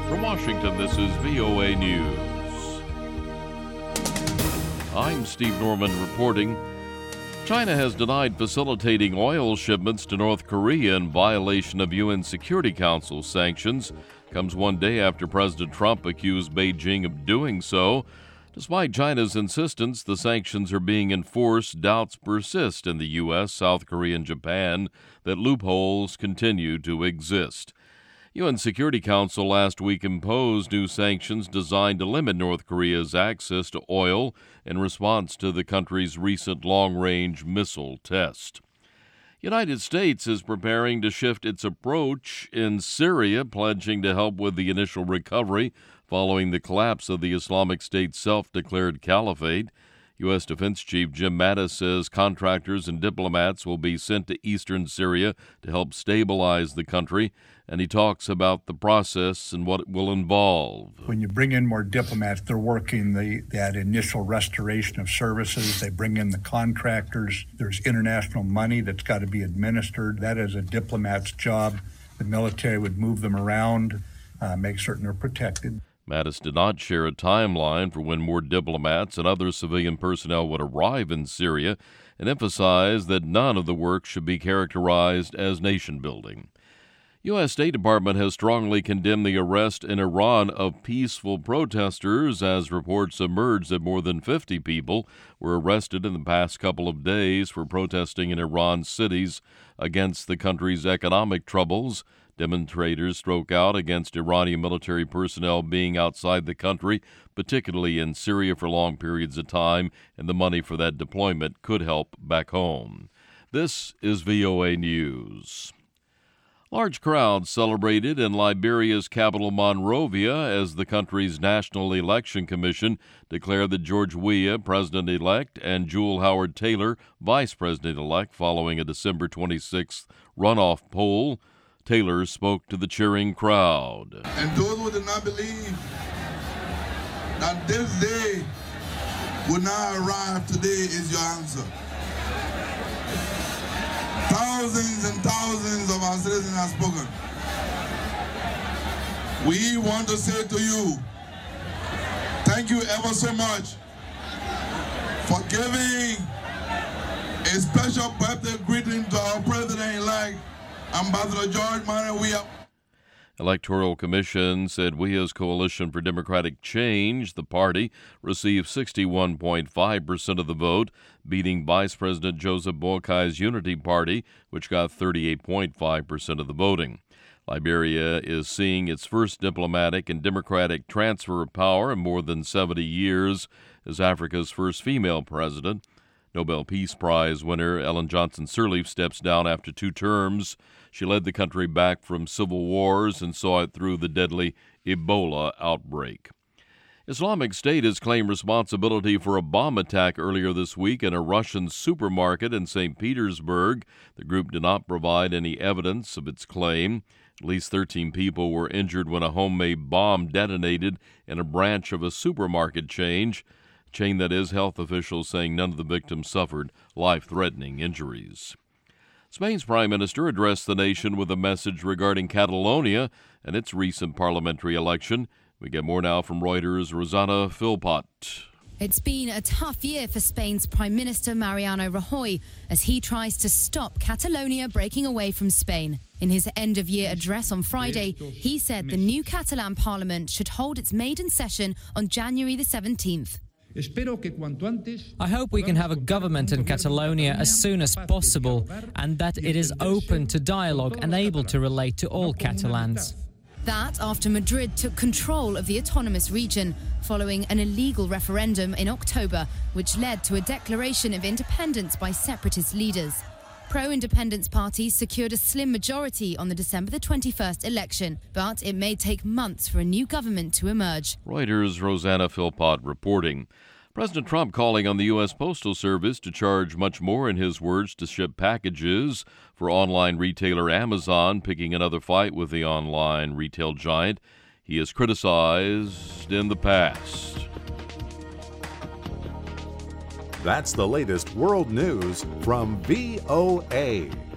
From Washington, this is VOA News. I'm Steve Norman reporting. China has denied facilitating oil shipments to North Korea in violation of UN Security Council sanctions. Comes one day after President Trump accused Beijing of doing so. Despite China's insistence the sanctions are being enforced, doubts persist in the U.S., South Korea, and Japan that loopholes continue to exist. UN Security Council last week imposed new sanctions designed to limit North Korea's access to oil in response to the country's recent long-range missile test. United States is preparing to shift its approach in Syria, pledging to help with the initial recovery following the collapse of the Islamic State's self-declared caliphate. U.S. Defense Chief Jim Mattis says contractors and diplomats will be sent to eastern Syria to help stabilize the country, and he talks about the process and what it will involve. When you bring in more diplomats, they're working that initial restoration of services. They bring in the contractors. There's international money that's got to be administered. That is a diplomat's job. The military would move them around, make certain they're protected. Mattis did not share a timeline for when more diplomats and other civilian personnel would arrive in Syria and emphasized that none of the work should be characterized as nation-building. U.S. State Department has strongly condemned the arrest in Iran of peaceful protesters as reports emerged that more than 50 people were arrested in the past couple of days for protesting in Iran's cities against the country's economic troubles. Demonstrators spoke out against Iranian military personnel being outside the country, particularly in Syria for long periods of time, and the money for that deployment could help back home. This is VOA News. Large crowds celebrated in Liberia's capital Monrovia as the country's National Election Commission declared that George Weah, president-elect, and Jewel Howard Taylor, vice president-elect, following a December 26th runoff poll. Taylor spoke to the cheering crowd. And those who did not believe that this day would not arrive, today is your answer. Thousands and thousands of our citizens have spoken. We want to say to you, thank you ever so much for giving a special birthday greeting to our president-elect, Ambassador George Manuel Weah. Electoral Commission said Weah's Coalition for Democratic Change, the party, received 61.5% of the vote, beating Vice President Joseph Boakai's Unity Party, which got 38.5% of the voting. Liberia is seeing its first diplomatic and democratic transfer of power in more than 70 years as Africa's first female president. Nobel Peace Prize winner Ellen Johnson Sirleaf steps down after 2 terms. She led the country back from civil wars and saw it through the deadly Ebola outbreak. Islamic State has claimed responsibility for a bomb attack earlier this week in a Russian supermarket in St. Petersburg. The group did not provide any evidence of its claim. At least 13 people were injured when a homemade bomb detonated in a branch of a supermarket chain that is, health officials saying none of the victims suffered life-threatening injuries. Spain's prime minister addressed the nation with a message regarding Catalonia and its recent parliamentary election. We get more now from Reuters' Rosana Philpott. It's been a tough year for Spain's Prime Minister Mariano Rajoy as he tries to stop Catalonia breaking away from Spain. In his end-of-year address on Friday, he said the new Catalan parliament should hold its maiden session on January the 17th. I hope we can have a government in Catalonia as soon as possible and that it is open to dialogue and able to relate to all Catalans. That after Madrid took control of the autonomous region following an illegal referendum in October, which led to a declaration of independence by separatist leaders. Pro-independence parties secured a slim majority on the December the 21st election, but it may take months for a new government to emerge. Reuters' Rosana Philpott reporting. President Trump calling on the U.S. Postal Service to charge much more, in his words, to ship packages for online retailer Amazon, picking another fight with the online retail giant he has criticized in the past. That's the latest world news from VOA.